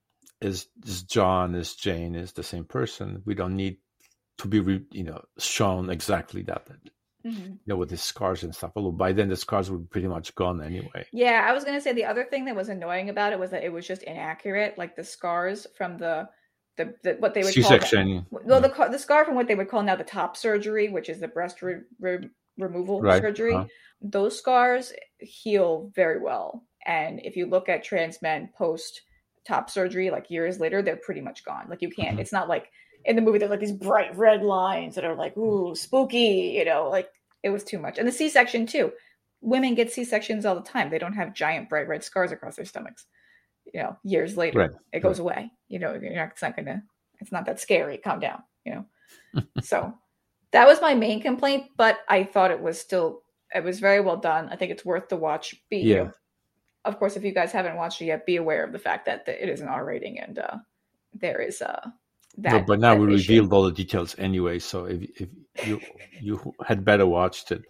is is John, is Jane, is the same person. We don't need to be, re, you know, shown exactly that. Mm-hmm. You know, with his scars and stuff. Although by then the scars were pretty much gone anyway. Yeah, I was going to say the other thing that was annoying about it was that it was just inaccurate. Like the scars from the the, the what they would C-section. call well yeah. the the scar from what they would call now the top surgery, which is the breast re, re, removal right. surgery. Uh-huh. Those scars heal very well, and if you look at trans men post top surgery, like years later, they're pretty much gone. Like you can't. Mm-hmm. It's not like in the movie there's like these bright red lines that are like ooh spooky. You know, like. It was too much. And the C-section too. Women get C-sections all the time. They don't have giant bright red scars across their stomachs. You know, years later, right. it goes right. away. You know, you're not, it's not gonna, it's not that scary. Calm down, you know? So that was my main complaint, but I thought it was still, it was very well done. I think it's worth the watch. Be, yeah. You know, of course, if you guys haven't watched it yet, be aware of the fact that the, it is an R rating and uh, there is uh, that. No, but now we issue. revealed all the details anyway. So if, if you you had better watched it.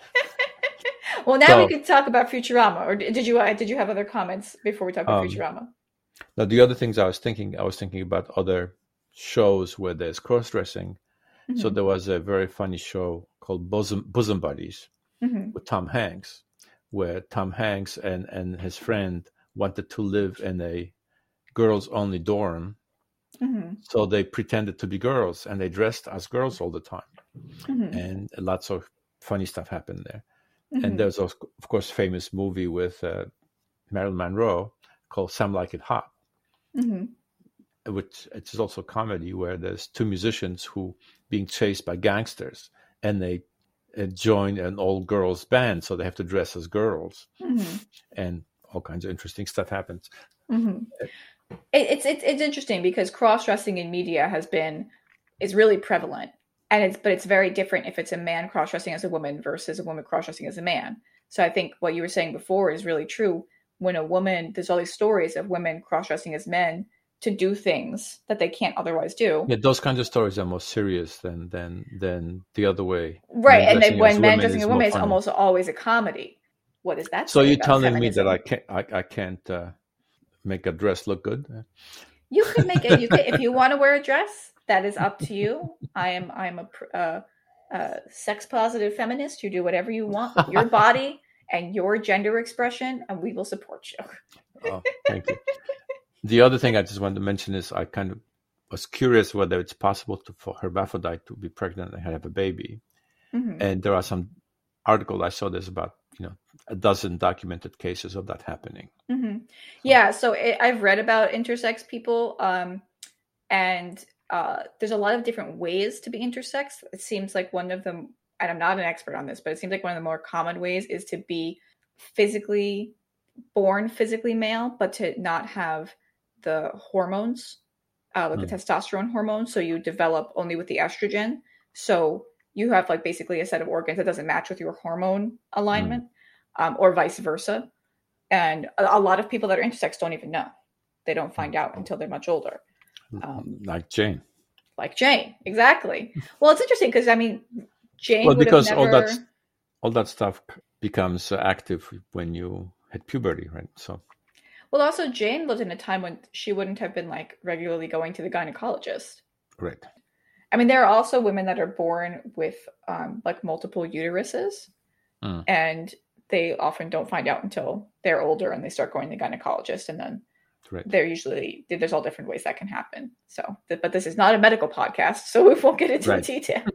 Well, now so, we can talk about Futurama. Or did you uh, did you have other comments before we talk about um, Futurama? Now, the other things I was thinking, I was thinking about other shows where there's cross-dressing. Mm-hmm. So there was a very funny show called Bosom, Bosom Buddies mm-hmm. with Tom Hanks, where Tom Hanks and, and his friend wanted to live in a girls-only dorm. Mm-hmm. So they pretended to be girls and they dressed as girls all the time. Mm-hmm. And lots of funny stuff happened there. Mm-hmm. And there's, of course, famous movie with uh, Marilyn Monroe called Some Like It Hot, mm-hmm. which it's also a comedy where there's two musicians who being chased by gangsters and they uh, join an all-girls band, so they have to dress as girls. Mm-hmm. And all kinds of interesting stuff happens. Mm-hmm. Uh, It's it's it's interesting because cross-dressing in media has been is really prevalent, and it's but it's very different if it's a man cross-dressing as a woman versus a woman cross-dressing as a man. So I think what you were saying before is really true. When a woman, there's all these stories of women cross-dressing as men to do things that they can't otherwise do. Yeah, those kinds of stories are more serious than than than the other way. Right, and then when men dressing as women, it's almost always a comedy. What is that? So you're telling feminism? me that I can't I, I can't uh, make a dress look good? You can make it. You can if you want to wear a dress. That is up to you. I am I'm a, uh, a sex positive feminist. You do whatever you want with your body and your gender expression, and we will support you. Oh, thank you. The other thing I just wanted to mention is I kind of was curious whether it's possible to, for hermaphrodite to be pregnant and have a baby. Mm-hmm. And there are some articles I saw. There's about you know a dozen documented cases of that happening. Mm-hmm. So. Yeah, so it, I've read about intersex people, um, and. Uh, there's a lot of different ways to be intersex. It seems like one of them, and I'm not an expert on this, but it seems like one of the more common ways is to be physically born physically male, but to not have the hormones, uh, like mm. the testosterone hormones. So you develop only with the estrogen. So you have like basically a set of organs that doesn't match with your hormone alignment, mm. um, or vice versa. And a, a lot of people that are intersex don't even know. They don't find out until they're much older. Um, like Jane. Like Jane, exactly. Well, it's interesting because, I mean, Jane well, would because have never... all that, all that stuff becomes uh, active when you hit puberty, right? So, well, also Jane lived in a time when she wouldn't have been like regularly going to the gynecologist. Right. I mean, there are also women that are born with um, like multiple uteruses, mm. and they often don't find out until they're older and they start going to the gynecologist, and then right. they're usually, there's all different ways that can happen. So, but this is not a medical podcast, so we won't get into right. the details.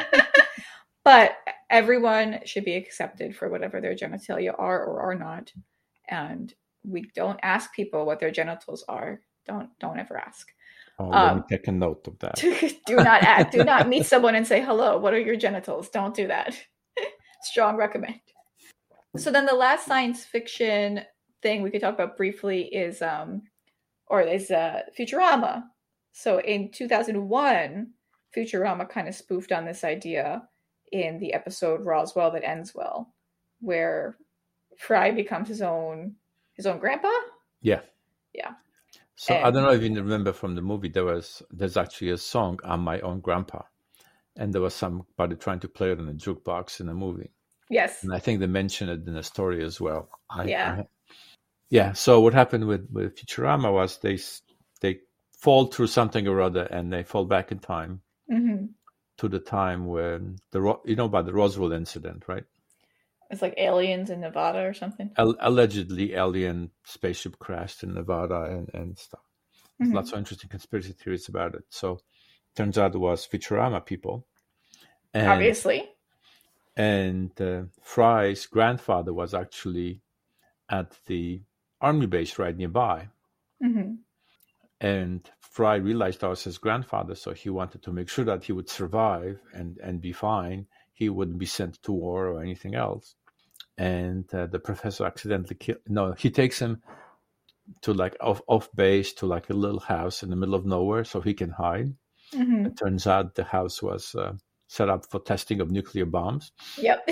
But everyone should be accepted for whatever their genitalia are or are not. And we don't ask people what their genitals are. Don't, don't ever ask. Oh, let um, me take a note of that. do not act, do not meet someone and say, hello, what are your genitals? Don't do that. Strong recommend. So then the last science fiction thing we could talk about briefly is, um, or is uh, Futurama. So in two thousand one, Futurama kind of spoofed on this idea in the episode Roswell That Ends Well, where Fry becomes his own his own grandpa. Yeah, yeah. So and, I don't know if you remember from the movie, there was there's actually a song, "I'm My Own Grandpa," and there was somebody trying to play it on a jukebox in the movie. Yes, and I think they mentioned it in the story as well. I, yeah, I, yeah. So what happened with, with Futurama was they they fall through something or other, and they fall back in time mm-hmm. to the time when the you know about the Roswell incident, right? It's like aliens in Nevada or something. Al- allegedly, alien spaceship crashed in Nevada and, and stuff. There's mm-hmm. lots of interesting conspiracy theories about it. So, turns out it was Futurama people. And, Obviously. And uh, Fry's grandfather was actually at the army base right nearby. Mm-hmm. And Fry realized that was his grandfather, so he wanted to make sure that he would survive and, and be fine. He wouldn't be sent to war or anything else. And uh, the professor accidentally killed. No, he takes him to like off, off base to like a little house in the middle of nowhere so he can hide. Mm-hmm. It turns out the house was uh, set up for testing of nuclear bombs. Yep.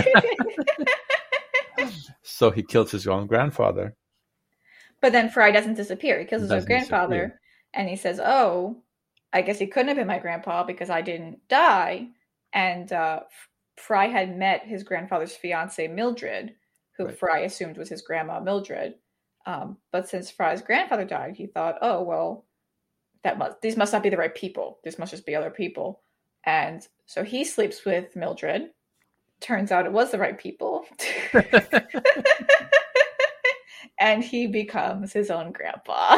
So he kills his own grandfather. But then Fry doesn't disappear. He kills his own grandfather. Disappear. And he says, oh, I guess he couldn't have been my grandpa because I didn't die. And uh, Fry had met his grandfather's fiancée, Mildred, who right. Fry assumed was his grandma, Mildred. Um, but since Fry's grandfather died, he thought, oh, well, that must these must not be the right people. These must just be other people. And so he sleeps with Mildred. Turns out it was the right people. And he becomes his own grandpa.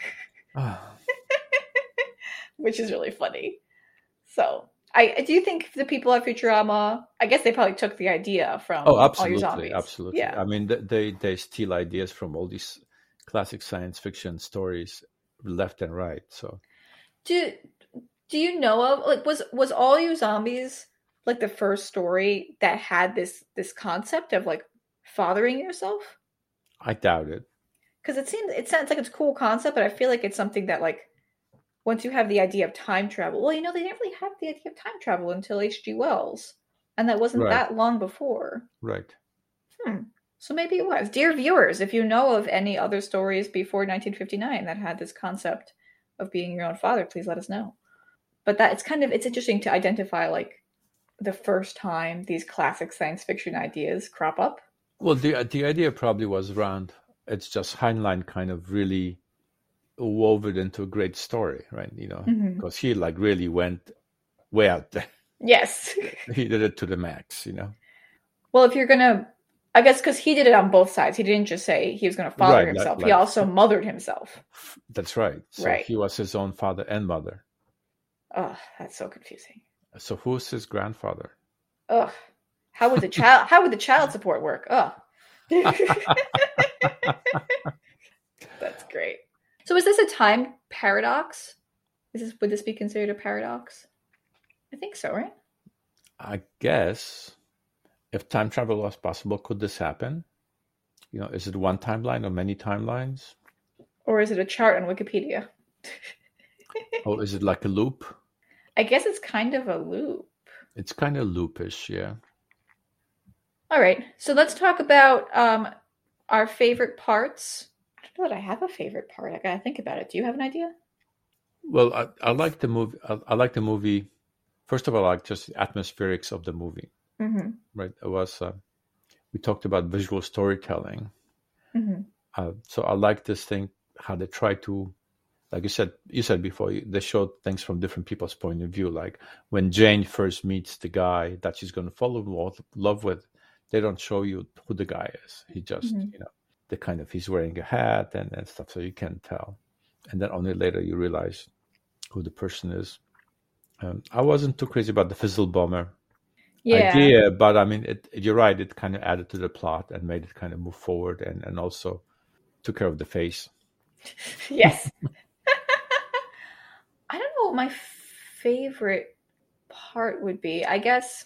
Which is really funny. So... I do you think the people at Futurama, I guess they probably took the idea from oh, absolutely, All Your Zombies. Absolutely. Yeah. I mean, they they steal ideas from all these classic science fiction stories left and right. So, do do you know of like was was All You Zombies like the first story that had this this concept of like fathering yourself? I doubt it. Because it seems it sounds like it's a cool concept, but I feel like it's something that like once you have the idea of time travel, well, you know, they didn't really have the idea of time travel until H G Wells. And that wasn't right. that long before. Right. Hmm. So maybe it was. Dear viewers, if you know of any other stories before nineteen fifty-nine that had this concept of being your own father, please let us know. But that it's kind of, it's interesting to identify like the first time these classic science fiction ideas crop up. Well, the the idea probably was around, it's just Heinlein kind of really wove it into a great story, right? You know, because mm-hmm. he like really went way out there. Yes. He did it to the max, you know. Well, if you're going to, I guess because he did it on both sides. He didn't just say he was going to father right, himself. Like, he like, also mothered himself. That's right. So right. he was his own father and mother. Oh, that's so confusing. So who's his grandfather? Ugh. How would the child how would the child support work? Ugh. That's great. So is this a time paradox? Is this would this be considered a paradox? I think so, right? I guess if time travel was possible, could this happen? You know, is it one timeline or many timelines? Or is it a chart on Wikipedia? Or is it like a loop? I guess it's kind of a loop. It's kind of loopish, yeah. All right. So let's talk about um, our favorite parts. I don't know that I have a favorite part. I gotta think about it. Do you have an idea? Well, I, I like the movie. I, I like the movie. First of all, I like just the atmospherics of the movie. Mm-hmm. Right. It was. Uh, we talked about visual storytelling. Mm-hmm. Uh, so I like this thing how they try to. Like you said, you said before, they showed things from different people's point of view. Like when Jane first meets the guy that she's going to fall in love with, they don't show you who the guy is. He just, mm-hmm. you know, the kind of, he's wearing a hat and, and stuff, so you can't tell. And then only later you realize who the person is. Um, I wasn't too crazy about the Fizzle Bomber yeah. idea, but I mean, it, it, you're right, it kind of added to the plot and made it kind of move forward and, and also took care of the face. Yes. I don't know what my favorite part would be. I guess,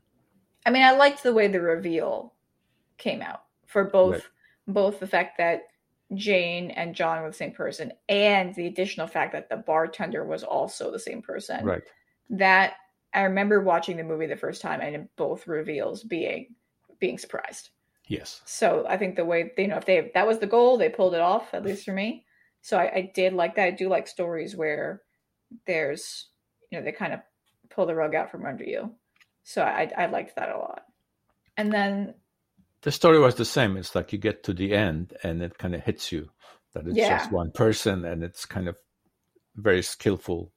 I mean, I liked the way the reveal came out for both, right. both the fact that Jane and John were the same person and the additional fact that the bartender was also the same person. Right. That I remember watching the movie the first time and in both reveals being, being surprised. Yes. So I think the way, you know, if they, that was the goal, they pulled it off, at least for me. So I, I did like that. I do like stories where there's, you know, they kind of pull the rug out from under you. So I I liked that a lot. And then the story was the same. It's like you get to the end and it kind of hits you that it's yeah. just one person and it's kind of very skillful.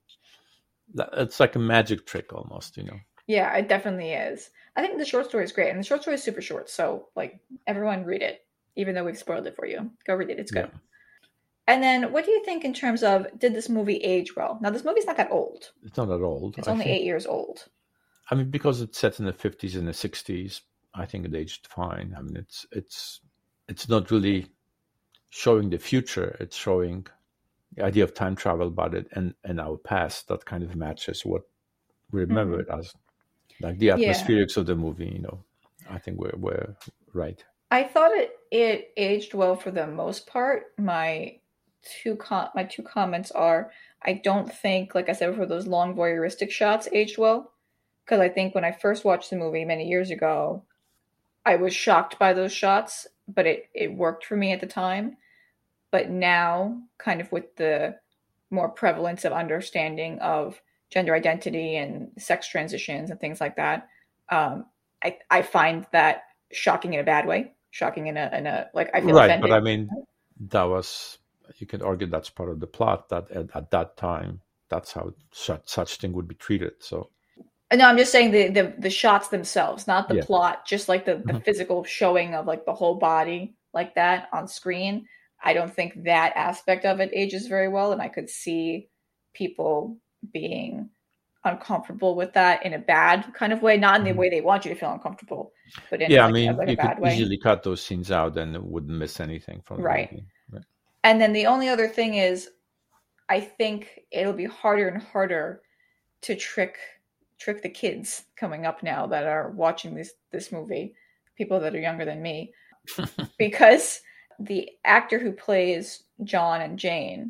It's like a magic trick almost, you know. Yeah, it definitely is. I think the short story is great. And the short story is super short. So like everyone read it, even though we've spoiled it for you. Go read it. It's good. Yeah. And then what do you think in terms of, did this movie age well? Now, this movie's not that old. It's not that old. It's only think, eight years old. I mean, because it's set in the fifties and the sixties, I think it aged fine. I mean, it's it's it's not really showing the future. It's showing the idea of time travel about it and, and our past that kind of matches what we remember mm-hmm. it as. Like the atmospherics yeah. of the movie, you know, I think we're, we're right. I thought it, it aged well for the most part. My... Two com- my two comments are, I don't think, like I said before, those long voyeuristic shots aged well. Because I think when I first watched the movie many years ago, I was shocked by those shots, but it, it worked for me at the time. But now, kind of with the more prevalence of understanding of gender identity and sex transitions and things like that, um, I, I find that shocking in a bad way. Shocking in a, in a like, I feel right, offended. But I mean, that was... You can argue that's part of the plot that at, at that time, that's how such, such thing would be treated. So, no, I'm just saying the the, the shots themselves, not the yeah. plot, just like the, the mm-hmm. physical showing of like the whole body like that on screen. I don't think that aspect of it ages very well. And I could see people being uncomfortable with that in a bad kind of way, not in the mm-hmm. way they want you to feel uncomfortable, but in yeah, like, I mean, like you a bad could way. easily cut those scenes out and it wouldn't miss anything from the right. movie. Right. And then the only other thing is, I think it'll be harder and harder to trick trick the kids coming up now that are watching this this movie, people that are younger than me, because the actor who plays John and Jane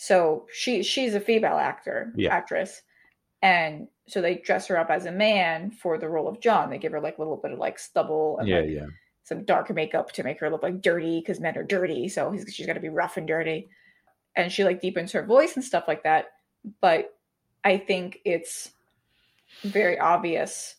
So she she's a female actor, yeah. actress. And so they dress her up as a man for the role of John. They give her like a little bit of like stubble and yeah, like yeah. some dark makeup to make her look like dirty because men are dirty. So she's got to be rough and dirty. And she like deepens her voice and stuff like that. But I think it's very obvious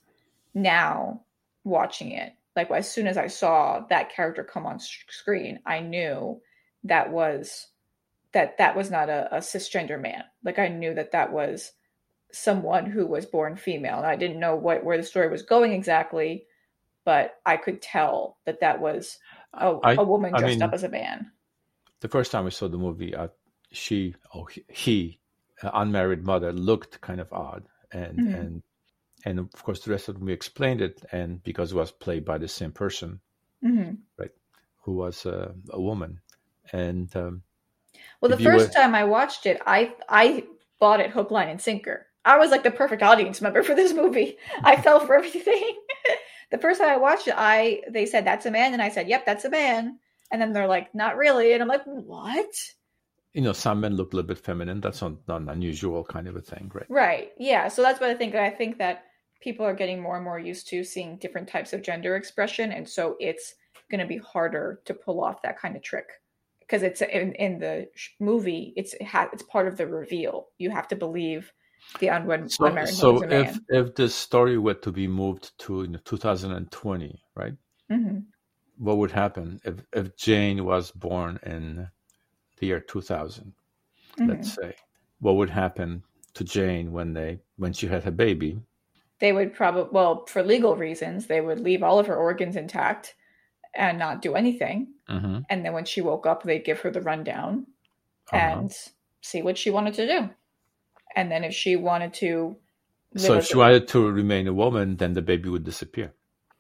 now watching it. Like as soon as I saw that character come on screen, I knew that was that that was not a, a cisgender man. Like I knew that that was someone who was born female. And I didn't know what where the story was going exactly, but I could tell that that was a, I, a woman dressed I mean, up as a man. The first time we saw the movie, uh, she, oh, he, uh, unmarried mother, looked kind of odd, and mm-hmm. and and of course the rest of the movie explained it, and because it was played by the same person, mm-hmm. right, who was uh, a woman, and um, well, the first were... time I watched it, I I bought it hook, line, and sinker. I was like the perfect audience member for this movie. I fell for everything. The first time I watched it, I they said that's a man, and I said, "Yep, that's a man." And then they're like, "Not really," and I'm like, "What?" You know, some men look a little bit feminine. That's not, not an unusual kind of a thing, right? Right. Yeah. So that's what I think. I think that people are getting more and more used to seeing different types of gender expression, and so it's going to be harder to pull off that kind of trick because it's in, in the movie. It's it ha- it's part of the reveal. You have to believe the unwed so, unmarried so mother's a man. if if this story were to be moved to you know, two thousand twenty, right? Mm-hmm. What would happen if, if Jane was born in the year two thousand, mm-hmm. let's say? What would happen to Jane when they when she had her baby? They would probably, well, for legal reasons, they would leave all of her organs intact and not do anything. Mm-hmm. And then when she woke up, they'd give her the rundown uh-huh. and see what she wanted to do. And then if she wanted to... So if she a- wanted to remain a woman, then the baby would disappear.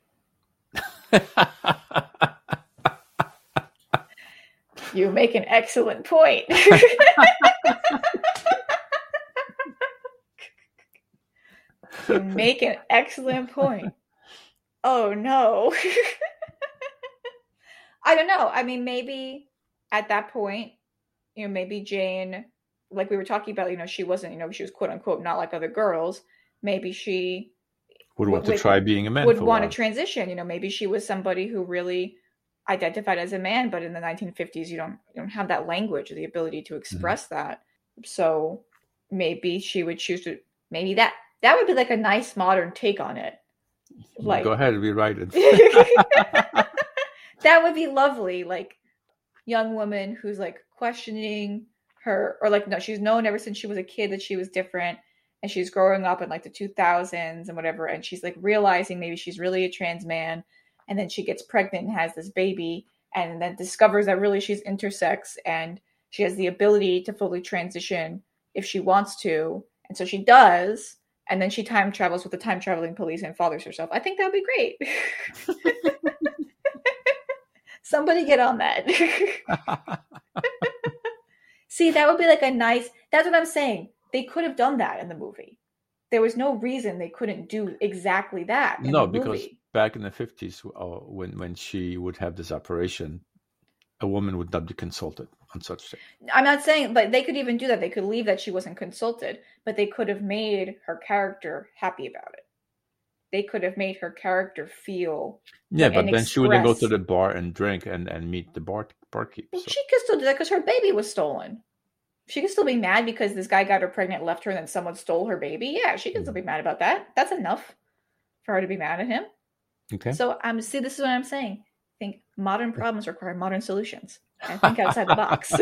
You make an excellent point. You make an excellent point. Oh, no. I don't know. I mean, maybe at that point, you know, maybe Jane, like we were talking about, you know, she wasn't, you know, she was quote unquote not like other girls. Maybe she would want would, to try being a man. Would want to transition. You know, maybe she was somebody who really identified as a man, but in the nineteen fifties, you don't you don't have that language or the ability to express mm-hmm. that. So maybe she would choose to. Maybe that that would be like a nice modern take on it. Like, go ahead, rewrite it. That would be lovely. Like, young woman who's like questioning her, or like no, she's known ever since she was a kid that she was different, and she's growing up in like the two thousands and whatever, and she's like realizing maybe she's really a trans man. And then she gets pregnant and has this baby, and then discovers that really she's intersex and she has the ability to fully transition if she wants to. And so she does. And then she time travels with the time traveling police and fathers herself. I think that would be great. Somebody get on that. See, that would be like a nice, that's what I'm saying. They could have done that in the movie. There was no reason they couldn't do exactly that. In no, the because movie. Back in the fifties, uh, when when she would have this operation, a woman would not be consulted on such things. I'm not saying, but they could even do that. They could leave that she wasn't consulted, but they could have made her character happy about it. They could have made her character feel. Yeah, but then express. She wouldn't go to the bar and drink and, and meet the bar barkeep. Well, so. She could still do that because her baby was stolen. She could still be mad because this guy got her pregnant, left her, and then someone stole her baby. Yeah, she can mm-hmm. still be mad about that. That's enough for her to be mad at him. Okay. So I'm um, see, this is what I'm saying. I think modern problems require modern solutions. I think outside the box.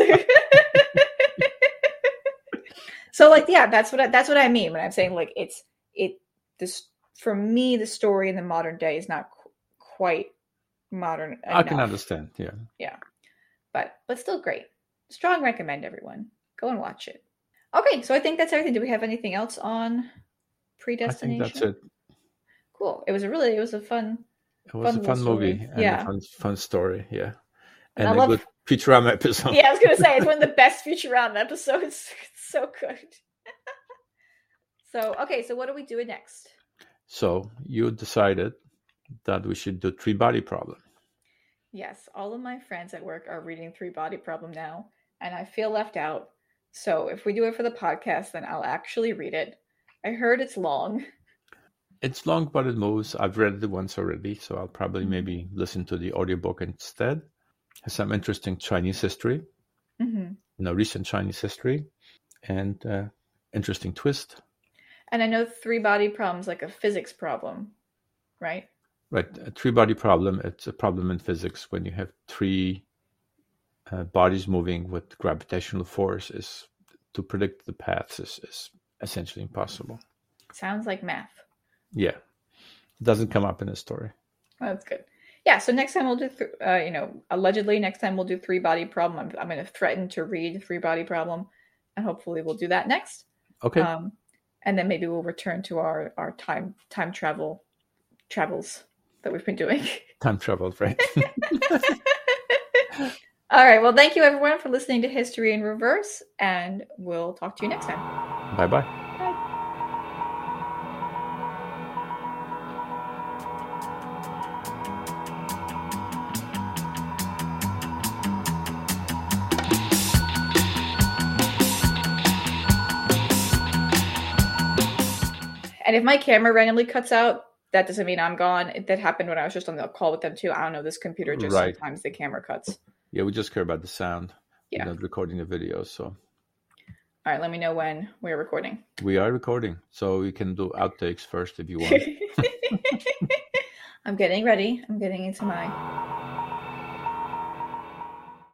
So, like, yeah, that's what I, that's what I mean when I'm saying like it's it. This for me, the story in the modern day is not qu- quite modern enough. I can understand. Yeah. Yeah, but but still great. Strong recommend, everyone. Go and watch it. Okay, so I think that's everything. Do we have anything else on Predestination? I think that's it. Cool. It was a really, it was a fun. It was fun a fun story. movie and yeah. a fun, fun story. Yeah. And, and a love, good Futurama episode. Yeah, I was going to say, it's one of the best Futurama episodes. It's so good. So, okay, so what are we doing next? So you decided that we should do Three Body Problem. Yes, all of my friends at work are reading Three Body Problem now, and I feel left out So if we do it for the podcast, then I'll actually read it. I heard it's long. It's long, but it moves. I've read it once already, so I'll probably mm-hmm. maybe listen to the audiobook instead. It has some interesting Chinese history, mm-hmm. you know, recent Chinese history, and uh, interesting twist. And I know three body problem is like a physics problem, right? Right. A three body problem. It's a problem in physics when you have three uh, bodies moving with gravitational force. Is to predict the paths is, is essentially impossible. Sounds like math. Yeah. It doesn't come up in the story. Oh, that's good. Yeah. So next time we'll do, th- uh, you know, allegedly next time we'll do three body problem. I'm, I'm going to threaten to read three body problem, and hopefully we'll do that next. Okay. Um, and then maybe we'll return to our, our time time travel travels that we've been doing. Time travel, right? All right. Well, thank you everyone for listening to History in Reverse, and we'll talk to you next time. Bye-bye. Bye. And if my camera randomly cuts out, that doesn't mean I'm gone. That happened when I was just on the call with them too. I don't know. This computer just right. sometimes the camera cuts. Yeah, we just care about the sound. Yeah. We're not recording the video, so. All right, let me know when we're recording. We are recording, so we can do outtakes first if you want. I'm getting ready. I'm getting into my